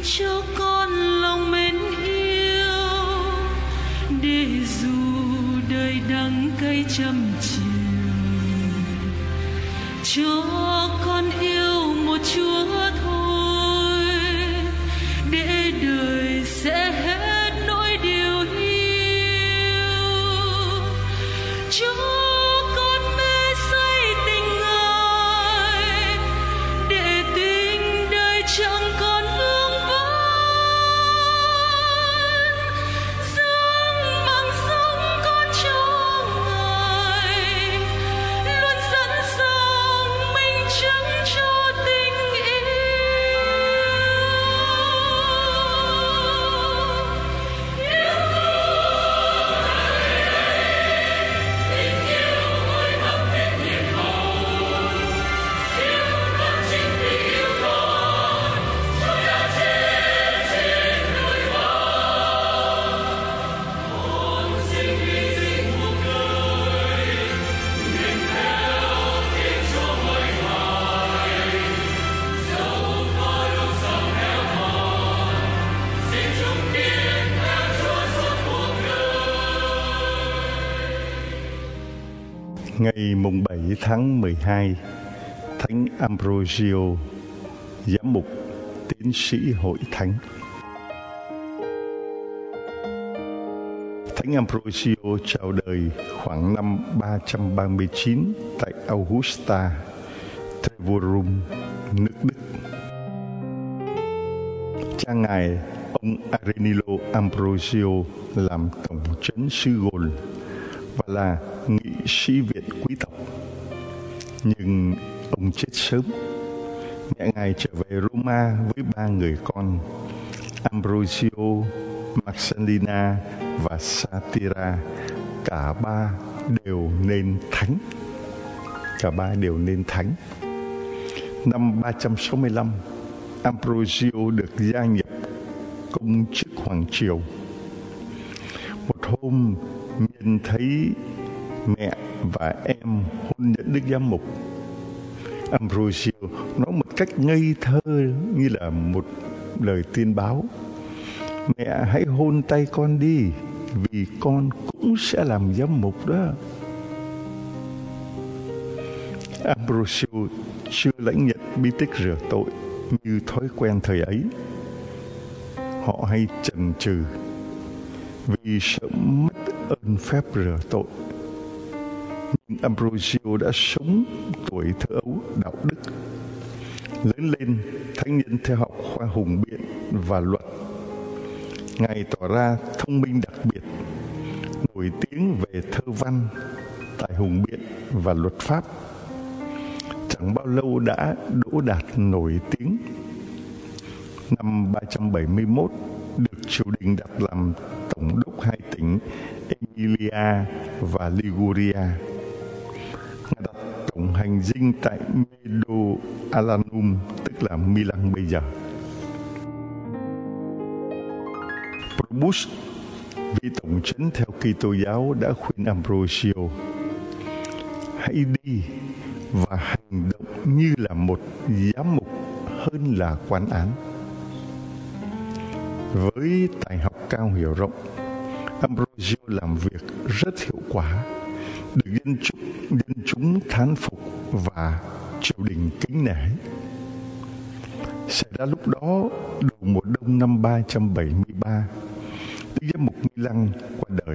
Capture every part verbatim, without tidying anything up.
cho con lòng mến yêu, để dù đời đắng cay trăm chiều, cho con yêu một Chúa thôi, để đời sẽ hết nỗi điều hiu. Cho con mê say tình Ngài, để tình đời chẳng còn vương vấn. Dâng mạng sống con cho Ngài, luôn sẵn sàng mình chứng cho tình yêu. Ngày mùng bảy tháng mười hai, Thánh Ambrosio, giám mục, tiến sĩ Hội Thánh. Thánh Ambrosio chào đời khoảng năm ba trăm ba mươi chín tại Augusta, Trevorum, nước Đức. Cha ngài, ông Arenilo Ambrosio, làm tổng trấn xứ Gồn và là nghị sĩ viện quý tộc. Nhưng ông chết sớm. Mẹ ngài trở về Roma với ba người con, Ambrosio, Marcellina và Satira. Cả ba đều nên thánh. Cả ba đều nên thánh. Năm ba trăm sáu mươi lăm, Ambrosio được gia nhập công chức hoàng triều. Một hôm, nhìn thấy mẹ và em hôn nhận đức giám mục, Ambrosio nói một cách ngây thơ như là một lời tiên báo: mẹ hãy hôn tay con đi, vì con cũng sẽ làm giám mục đó. Ambrosio chưa lãnh nhận bí tích rửa tội như thói quen thời ấy. Họ hay chần chừ vì sợ mất ơn phép rửa tội. Nhưng Ambrosio đã sống tuổi thơ ấu đạo đức. Lớn lên, thánh nhân theo học khoa hùng biện và luật. Ngài tỏ ra thông minh đặc biệt, nổi tiếng về thơ văn, tài hùng biện và luật pháp. Chẳng bao lâu đã đỗ đạt nổi tiếng. Năm ba trăm bảy mươi mốt, được triều đình đặt làm tổng đốc hai tỉnh Emilia và Liguria. Ngài đặt tổng hành dinh tại Mediolanum, tức là Milan bây giờ. Probus, vị tổng trấn theo Kitô giáo, đã khuyên Ambrosio: hãy đi và hành động như là một giám mục hơn là quan án. Với tài học cao hiểu rộng, Ambrosio làm việc rất hiệu quả, được dân chúng, dân chúng thán phục và triều đình kính nể. Xảy ra lúc đó, đầu mùa đông năm ba trăm bảy mươi ba, đức giám mục Milan qua đời.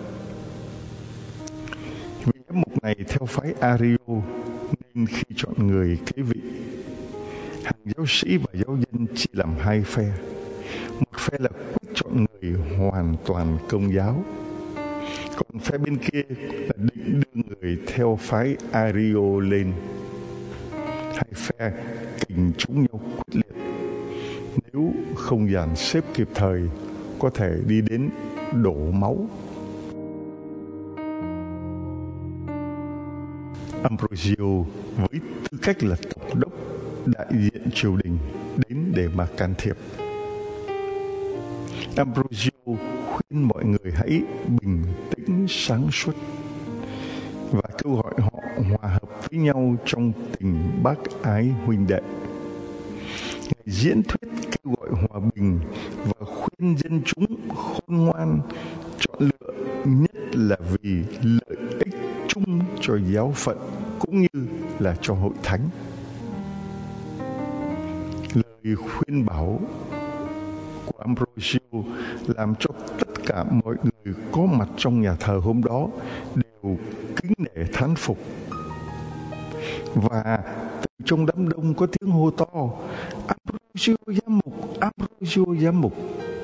Vị giám mục này theo phái Ario, nên khi chọn người kế vị, hàng giáo sĩ và giáo dân chia làm hai phe. Một phe là quyết chọn người hoàn toàn công giáo, còn phe bên kia là định đưa người theo phái Ario lên. Hai phe kình trúng nhau quyết liệt, nếu không dàn xếp kịp thời có thể đi đến đổ máu. Ambrosio với tư cách là tổng đốc đại diện triều đình đến để mà can thiệp. Ambrosio khuyên mọi người hãy bình tĩnh sáng suốt và kêu gọi họ hòa hợp với nhau trong tình bác ái huynh đệ. Ngài diễn thuyết kêu gọi hòa bình và khuyên dân chúng khôn ngoan, chọn lựa nhất là vì lợi ích chung cho giáo phận cũng như là cho hội thánh. Lời khuyên bảo của Ambrosio làm cho tất cả mọi người có mặt trong nhà thờ hôm đó đều kính nể thán phục. Và từ trong đám đông có tiếng hô to: Ambrosio giám mục, Ambrosio giám mục.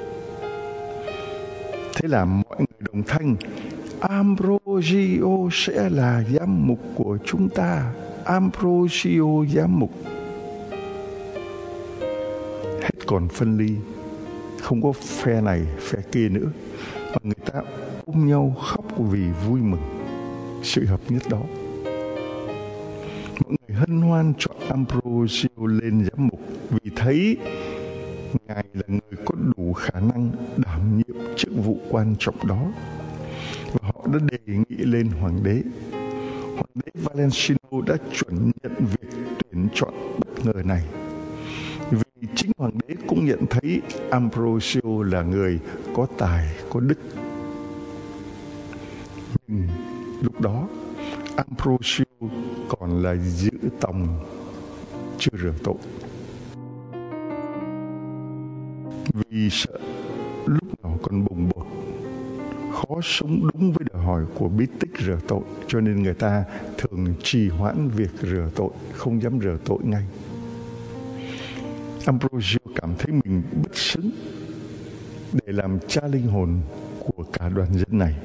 Thế là mọi người đồng thanh: Ambrosio sẽ là giám mục của chúng ta, Ambrosio giám mục. Hết còn phân ly, không có phe này phe kia nữa, mà người ta ôm nhau khóc vì vui mừng sự hợp nhất đó. Mọi người hân hoan chọn Ambrosio lên giám mục vì thấy ngài là người có đủ khả năng đảm nhiệm chức vụ quan trọng đó, và họ đã đề nghị lên hoàng đế. Hoàng đế Valentino đã chuẩn nhận việc tuyển chọn bất ngờ này, vì chính hoàng đế cũng nhận thấy Ambrosio là người có tài, có đức. Nhưng lúc đó Ambrosio còn là giữ tòng, chưa rửa tội. Vì sợ lúc nào còn bồng bột, khó sống đúng với đòi hỏi của bí tích rửa tội, cho nên người ta thường trì hoãn việc rửa tội, không dám rửa tội ngay. Ambrosio cảm thấy mình bất xứng để làm cha linh hồn của cả đoàn dân này.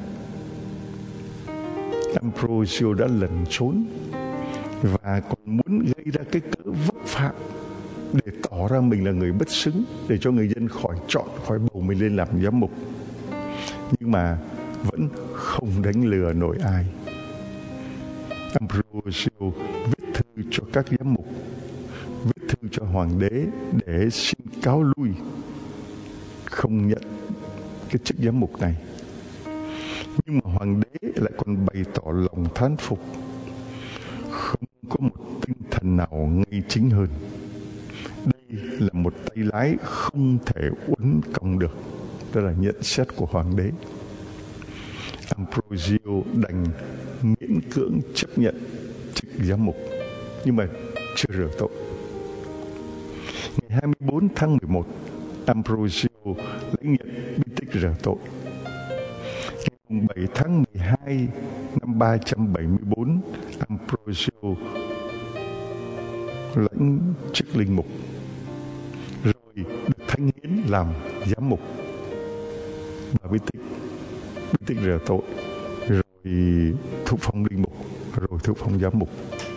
Ambrosio đã lẩn trốn và còn muốn gây ra cái cớ vấp phạm để tỏ ra mình là người bất xứng, để cho người dân khỏi chọn, khỏi bầu mình lên làm giám mục. Nhưng mà vẫn không đánh lừa nổi ai. Ambrosio viết thư cho các giám mục, viết thư cho hoàng đế để xin cáo lui, không nhận cái chức giám mục này. Nhưng mà hoàng đế lại còn bày tỏ lòng thán phục: không có một tinh thần nào ngay chính hơn. Đây là một tay lái không thể uốn cong được. Đó là nhận xét của hoàng đế. Ambrosio đành miễn cưỡng chấp nhận chức giám mục, nhưng mà chưa rửa tội. Ngày hai mươi bốn tháng mười một, Ambrosio lãnh nhận bí tích rửa tội. Ngày bảy tháng mười hai năm ba trăm bảy mươi tư, Ambrosio lãnh chức linh mục, rồi được thánh hiến làm giám mục và bí tích bí tích rửa tội, rồi thụ phong linh mục, rồi thụ phong giám mục.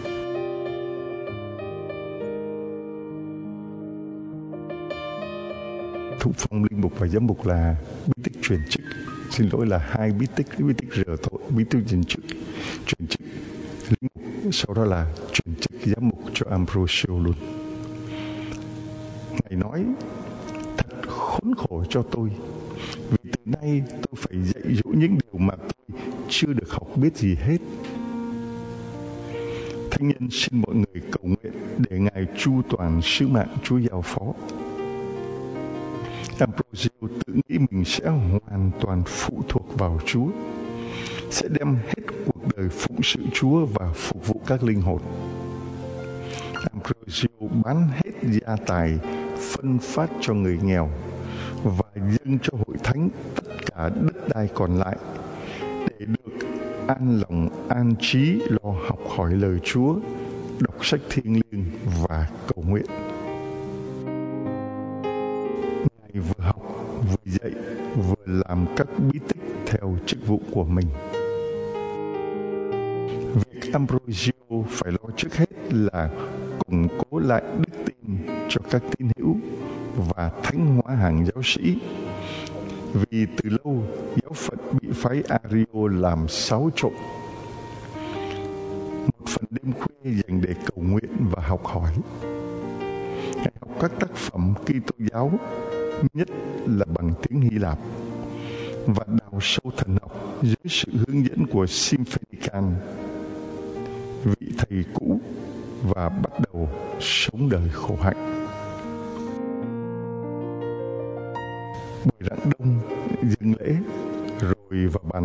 Thụ phong linh mục và giám mục là bí tích truyền chức. Xin lỗi, là hai bí tích: bí tích rửa tội, bí tích truyền chức. Truyền chức linh mục, sau đó là truyền chức giám mục cho Ambrosio luôn. Ngài nói: thật khốn khổ cho tôi, vì từ nay tôi phải dạy dỗ những điều mà tôi chưa được học biết gì hết. Thánh nhân xin mọi người cầu nguyện để Ngài chu toàn sứ mạng Chúa giao phó. Ambrosio tự nghĩ mình sẽ hoàn toàn phụ thuộc vào Chúa, sẽ đem hết cuộc đời phụng sự Chúa và phục vụ các linh hồn. Ambrosio bán hết gia tài, phân phát cho người nghèo và dâng cho hội thánh tất cả đất đai còn lại, để được an lòng an trí lo học hỏi lời Chúa, đọc sách thiêng liêng và cầu nguyện. Ngài vừa học, vừa dạy, vừa làm các bí tích theo chức vụ của mình. Việc Ambrosio phải lo trước hết là củng cố lại đức tin cho các tín hữu và thánh hóa hàng giáo sĩ, vì từ lâu giáo phận bị phái Ario làm xáo trộn. Một phần đêm khuya dành để cầu nguyện và học hỏi. Ngài học các tác phẩm Kitô giáo, nhất là bằng tiếng Hy Lạp, và đào sâu thần học dưới sự hướng dẫn của Symphonican, vị thầy cũ, và bắt đầu sống đời khổ hạnh.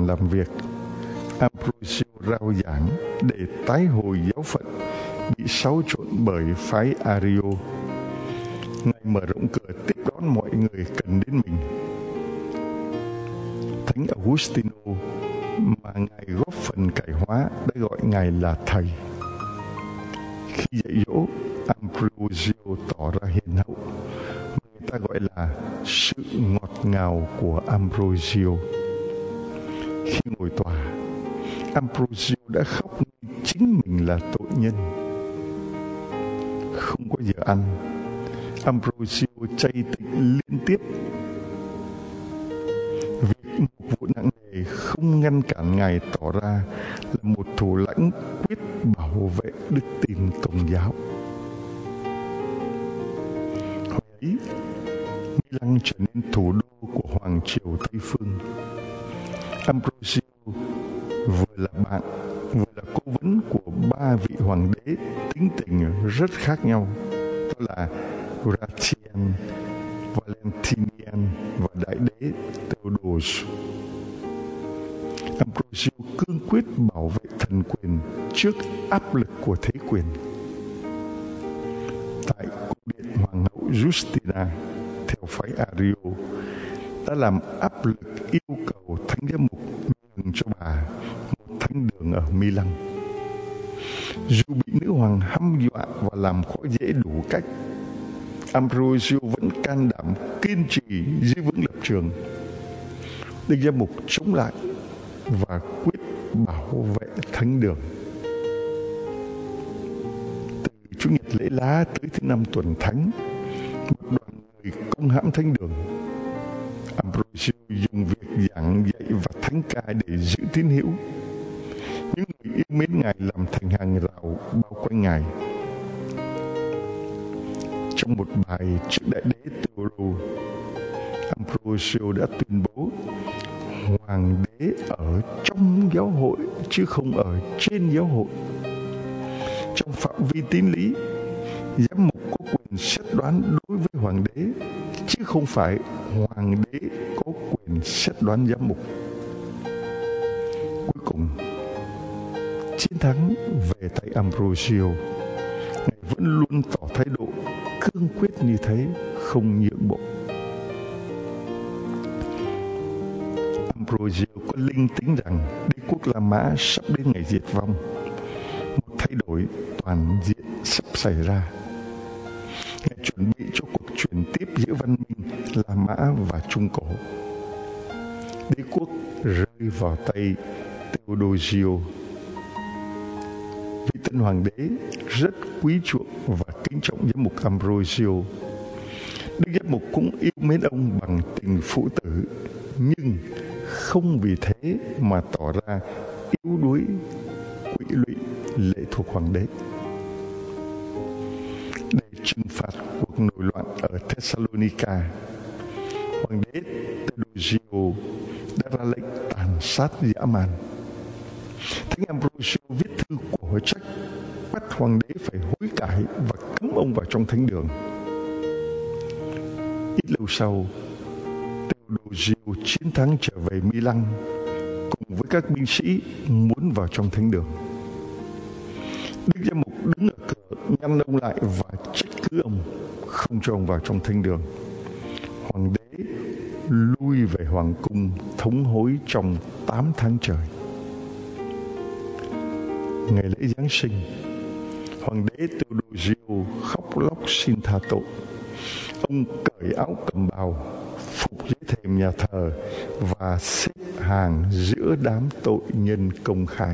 làm việc, Ambrosio rao giảng để tái hồi giáo phận bị xáo trộn bởi phái Ario. Ngài mở rộng cửa tiếp đón mọi người cần đến mình. Thánh Augustino mà Ngài góp phần cải hóa đã gọi Ngài là Thầy. Khi dạy dỗ, Ambrosio tỏ ra hiền hậu, người ta gọi là sự ngọt ngào của Ambrosio. Khi ngồi tòa, Ambrosio đã khóc như chính mình là tội nhân. Không có giờ ăn, Ambrosio chay tịnh liên tiếp. Việc mục vụ nặng nề không ngăn cản Ngài tỏ ra là một thủ lãnh quyết bảo vệ đức tin Công giáo. Hồi ấy, Milan trở nên thủ đô của Hoàng triều Tây Phương. Ambrosio vừa là bạn, vừa là cố vấn của ba vị hoàng đế tính tình rất khác nhau, đó là Gratian, Valentinian và đại đế Theodosius. Ambrosio cương quyết bảo vệ thần quyền trước áp lực của thế quyền. Tại cung điện Hoàng hậu Justina, theo phái Ario, đã làm áp lực yêu cầu thánh giám mục nhường cho bà một thánh đường ở Milan. Dù bị nữ hoàng hăm dọa và làm khó dễ đủ cách, Ambrosio vẫn can đảm kiên trì giữ vững lập trường. Đức giám mục chống lại và quyết bảo vệ thánh đường. Từ Chủ nhật lễ lá tới thứ năm tuần thánh, một đoàn người công hãm thánh đường. Ambrosio dùng việc giảng dạy và thánh ca để giữ tín hữu. Những người yêu mến Ngài làm thành hàng rào bao quanh Ngài. Trong một bài trước đại đế Theodore, Ambrosio đã tuyên bố hoàng đế ở trong giáo hội chứ không ở trên giáo hội. Trong phạm vi tín lý, giám mục có quyền xét đoán đối với hoàng đế, chứ không phải hoàng đế có quyền xét đoán giám mục. Cuối cùng, chiến thắng về tay Ambrosio. Ngài vẫn luôn tỏ thái độ cương quyết như thế, không nhượng bộ. Ambrosio có linh tính rằng đế quốc La Mã sắp đến ngày diệt vong. Một thay đổi toàn diện sắp xảy ra. Ngài chuẩn bị cho cuộc chuyển tiếp giữa văn minh La Mã và Trung Cổ. Đế quốc rơi vào tay Theodosio. Vị tân hoàng đế rất quý chuộng và kính trọng giám mục Ambrosio. Đức giám mục cũng yêu mến ông bằng tình phụ tử, nhưng không vì thế mà tỏ ra yếu đuối, quỵ lụy, lệ thuộc hoàng đế. Để trừng phạt cuộc nổi loạn ở Thessalonica, hoàng đế Theodosio đã ra lệnh tàn sát dã man. Thánh Ambrosio viết thư của trách bắt hoàng đế phải hối cải và cấm ông vào trong thánh đường. Ít lâu sau, Theodosio chiến thắng trở về Milan cùng với các binh sĩ muốn vào trong thánh đường. Đức giám mục đứng ở cửa ngăn ông lại và trách cứ ông, không cho ông vào trong thánh đường. Hoàng đế lui về hoàng cung thống hối trong tám tháng trời. Ngày lễ Giáng sinh, hoàng đế Theodosio khóc lóc xin tha tội. Ông cởi áo cẩm bào, phục dưới thềm nhà thờ và xếp hàng giữa đám tội nhân công khai.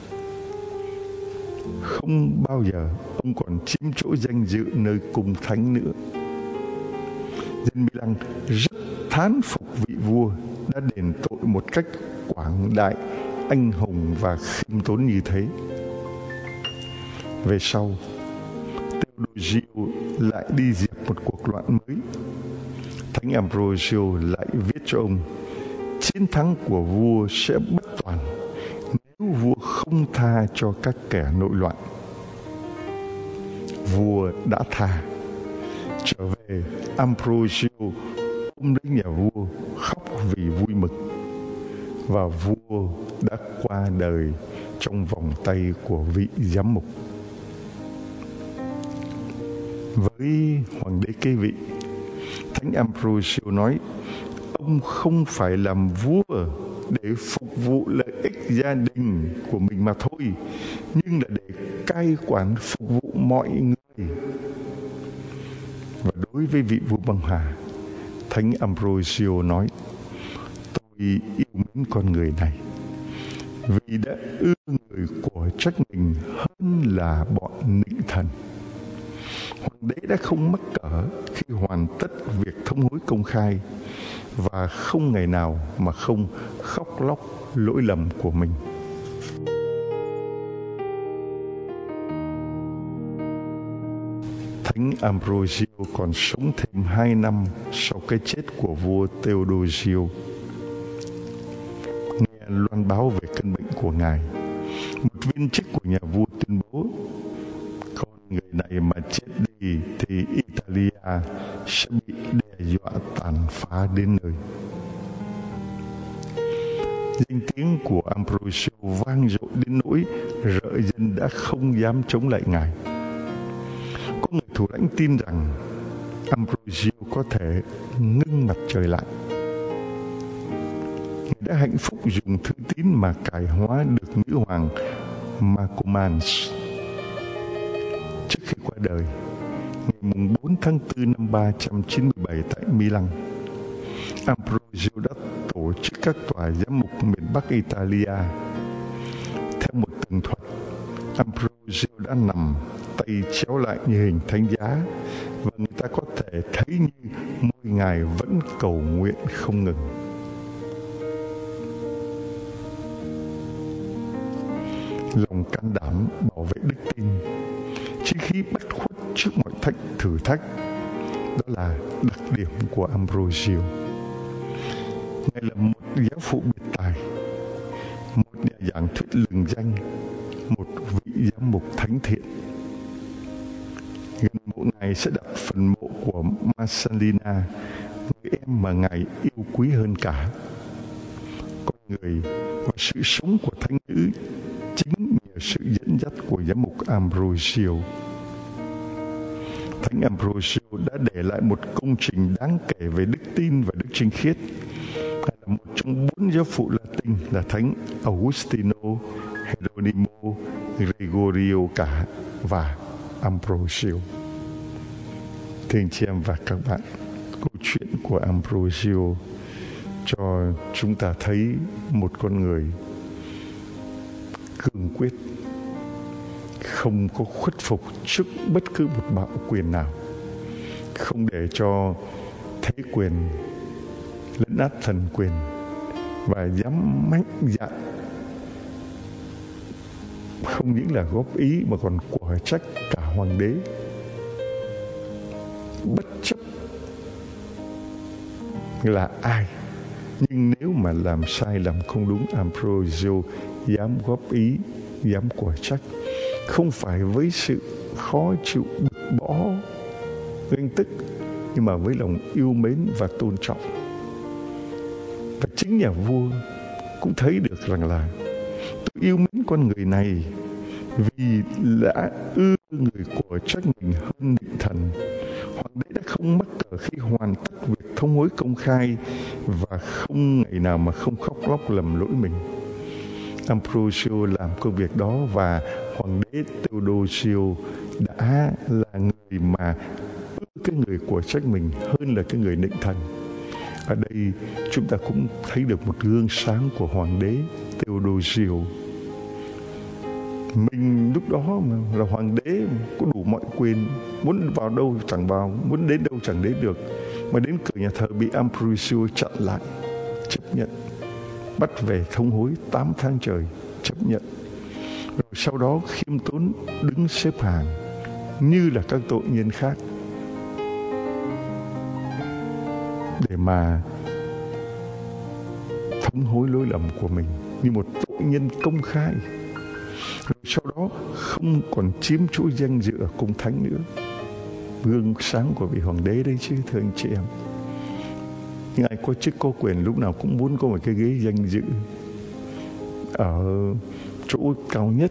Không bao giờ ông còn chiếm chỗ danh dự nơi cung thánh nữa. Dân Milan rất thán phục vị vua đã đền tội một cách quảng đại, anh hùng và khiêm tốn như thế. Về sau, Theodosio lại đi dẹp một cuộc loạn mới. Thánh Ambrosio lại viết cho ông: chiến thắng của vua sẽ bất toàn nếu vua không tha cho các kẻ nội loạn. Vua đã tha. Trở về, Ambrosio ôm lấy nhà vua khóc vì vui mừng. và vua đã qua đời trong vòng tay của vị giám mục. Với hoàng đế kế vị, Thánh Ambrosio nói ông không phải làm vua để phục vụ lợi ích gia đình của mình mà thôi, nhưng là để cai quản phục vụ mọi người. Và đối với vị vua băng hà, Thánh Ambrosio nói tôi yêu mến con người này vì đã ưa người của trách mình hơn là bọn nịnh thần. Hoàng đế đã không mắc cỡ khi hoàn tất việc thông hối công khai và không ngày nào mà không khóc lóc lỗi lầm của mình. Thánh Ambrosio còn sống thêm hai năm sau cái chết của vua Theodosio. Nghe loan báo về căn bệnh của ngài, một viên chức của nhà vua tuyên bố con người này mà chết đi thì Italia sẽ bị đe dọa tàn phá đến nơi. Danh tiếng của Ambrosio vang dội đến nỗi rợ dân đã không dám chống lại ngài. Có người thủ lãnh tin rằng Ambrosio có thể ngưng mặt trời lại. Ngài đã hạnh phúc dùng thư tín mà cải hóa được nữ hoàng Marcomanns. Trước khi qua đời, ngày bốn tháng tư năm ba trăm chín mươi bảy tại Milan, Ambrosio đã tổ chức các tòa giám mục miền Bắc Italia. Theo một tường thuật, Ambrosio đã nằm tay chéo lại như hình thánh giá, và người ta có thể thấy như môi ngài vẫn cầu nguyện không ngừng. Lòng can đảm bảo vệ đức tin, chí khí bất khuất trước mọi thách thử thách, đó là đặc điểm của Ambrosio. Ngài là một giáo phụ biệt tài, một nhà giảng thuyết lừng danh, một vị giám mục thánh thiện. Gần mộ ngài sẽ đặt phần mộ của Marcellina, người em mà ngài yêu quý hơn cả. Con người và sự sống của thánh nữ chính nhờ sự dẫn dắt của giám mục Ambrosio. Thánh Ambrosio đã để lại một công trình đáng kể về đức tin và đức chinh khiết. Ngài là một trong bốn giáo phụ Latin là Thánh Augustino, Geronimo, Gregorio cả và Ambrosio. Thưa anh chị em và các bạn, câu chuyện của Ambrosio cho chúng ta thấy một con người cương quyết, không có khuất phục trước bất cứ một bạo quyền nào, không để cho thế quyền lấn át thần quyền, và dám mạnh dạn không những là góp ý mà còn quả trách cả hoàng đế, bất chấp là ai. Nhưng nếu mà làm sai, làm không đúng, Ambrosio dám góp ý, dám quả trách, không phải với sự khó chịu, bực bõ, ganh tức, nhưng mà với lòng yêu mến và tôn trọng. Và chính nhà vua cũng thấy được rằng là tôi yêu mến con người này vì đã ưa người của trách mình hơn nịnh thần. Hoàng đế đã không mắc cỡ khi hoàn tất việc thông hối công khai và không ngày nào mà không khóc lóc lầm lỗi mình. Ambrosio làm công việc đó, và hoàng đế Theodosio đã là người mà ưa cái người của trách mình hơn là cái người nịnh thần. Ở đây chúng ta cũng thấy được một gương sáng của hoàng đế Theodosio. Mình lúc đó mà là hoàng đế, có đủ mọi quyền, muốn vào đâu chẳng vào, muốn đến đâu chẳng đến được, mà đến cửa nhà thờ bị Ambrosio chặn lại, chấp nhận, bắt về thông hối tám tháng trời, chấp nhận. Rồi sau đó khiêm tốn đứng xếp hàng như là các tội nhân khác để mà thống hối lỗi lầm của mình như một tội nhân công khai. Rồi sau đó không còn chiếm chỗ danh dự ở cung thánh nữa. Gương sáng của vị hoàng đế đấy chứ, thưa anh chị em. Những ai có chức có quyền lúc nào cũng muốn có một cái ghế danh dự ở chỗ cao nhất.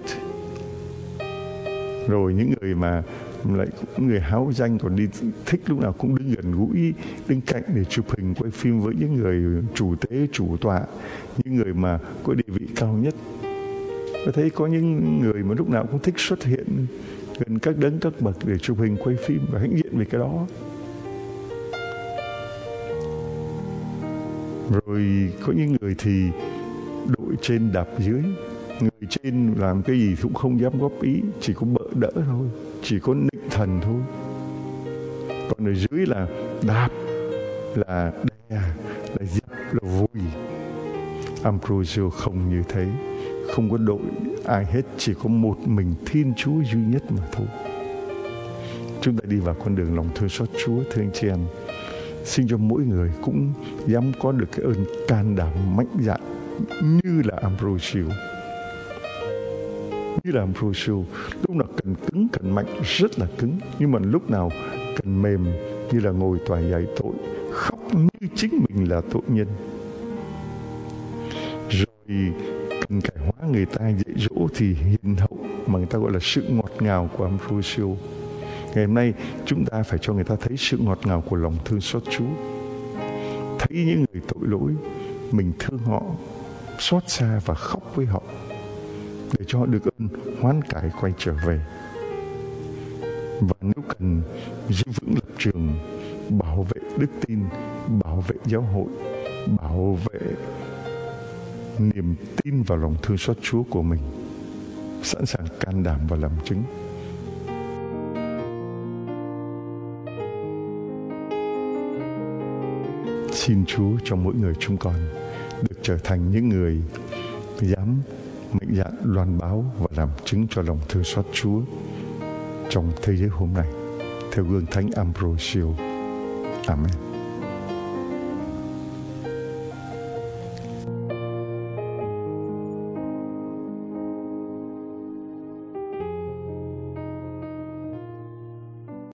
Rồi những người mà lại người háo danh còn đi thích lúc nào cũng đứng gần gũi, đứng cạnh để chụp hình quay phim với những người chủ tế, chủ tọa, những người mà có địa vị cao nhất. Tôi thấy có những người mà lúc nào cũng thích xuất hiện gần các đấng các bậc để chụp hình quay phim và hãnh diện về cái đó. Rồi có những người thì đội trên đạp dưới, người trên làm cái gì cũng không dám góp ý, chỉ có bợ đỡ thôi, chỉ có nịnh thần thôi. Còn ở dưới là đạp, là đè, là dập, là vùi. Ambrosio không như thế, không có đội ai hết, chỉ có một mình Thiên Chúa duy nhất mà thôi. Chúng ta đi vào con đường lòng thương xót Chúa, thưa anh chị em. Xin cho mỗi người cũng dám có được cái ơn can đảm mạnh dạn như là Ambrosio. Như là Ambrosio, lúc nào cần cứng, cần mạnh, rất là cứng. Nhưng mà lúc nào cần mềm, như là ngồi tòa giải tội, khóc như chính mình là tội nhân. Rồi cần cải hóa người ta, dạy dỗ thì hiền hậu, mà người ta gọi là sự ngọt ngào của Ambrosio. Ngày hôm nay chúng ta phải cho người ta thấy sự ngọt ngào của lòng thương xót Chúa. Thấy những người tội lỗi, mình thương họ, xót xa và khóc với họ, để cho họ được ơn hoán cải quay trở về. Và nếu cần giữ vững lập trường, bảo vệ đức tin, bảo vệ giáo hội, bảo vệ niềm tin vào lòng thương xót Chúa của mình, sẵn sàng can đảm và làm chứng. Xin Chúa cho mỗi người chúng con được trở thành những người dám mạnh dạn loan báo và làm chứng cho lòng thương xót Chúa trong thế giới hôm nay, theo gương Thánh Ambrosio. Amen.